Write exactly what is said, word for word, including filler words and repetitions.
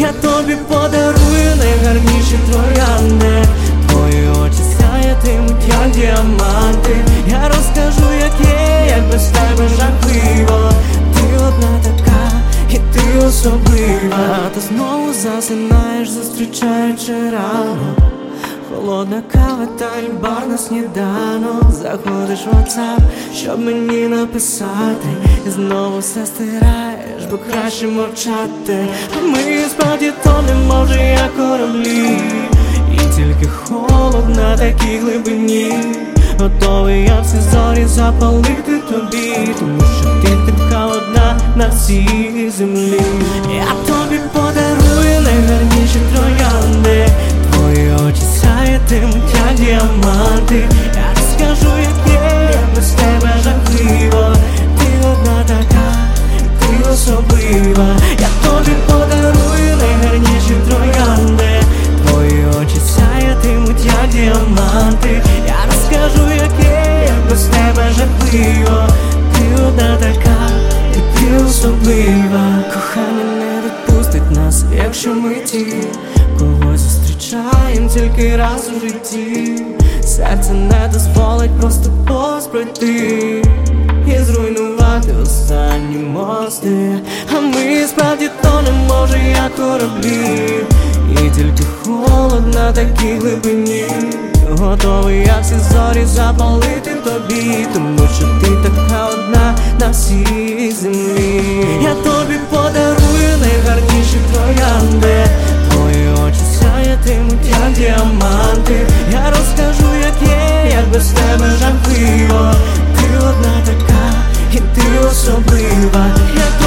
Я тобі подарую найгарніші троянди, твої очі сяятимуть, як діаманти. Я розкажу, як є, як без тебе жахливо. Ти одна така, і ти особлива. Ти знову засинаєш, зустрічаючи рано. Холодна кава та бар на сніданок. Заходиш в WhatsApp, щоб мені написати, і знову все стираєш, бо краще мовчати. А ми справді тонемо вже як кораблі, і тільки холод на такій глибині. Готовий я всі зорі запалити тобі, тому що ти така одна на всій землі. Я тобі подарую найгарніші троянди, твої очі сяятимуть, як діаманти. Я розкажу, як є, як без тебе жахливо. Ти одна така, ти особлива. Я тобі подарую найгарніші троянди, твої очі сяятимуть, як діаманти. Я розкажу, як є, як без тебе жахливо. Ти одна така, і ти особлива. Кохання не відпустить нас, якщо ми ті, когось зустрічаєм тільки раз у житті. Серце не дозволить просто повз пройти і зруйнувати останні мости. А ми справді тонемо вже як кораблі, і тільки холод на такій глибині. Готовий я всі зорі запалити тобі, тому що ти така одна на всій землі. Я тобі подарую найгарніші троянди, твої очі сяятимуть, як діаманти. Я розкажу, як є, як без тебе жахливо. Ти одна така, і ти особлива. Я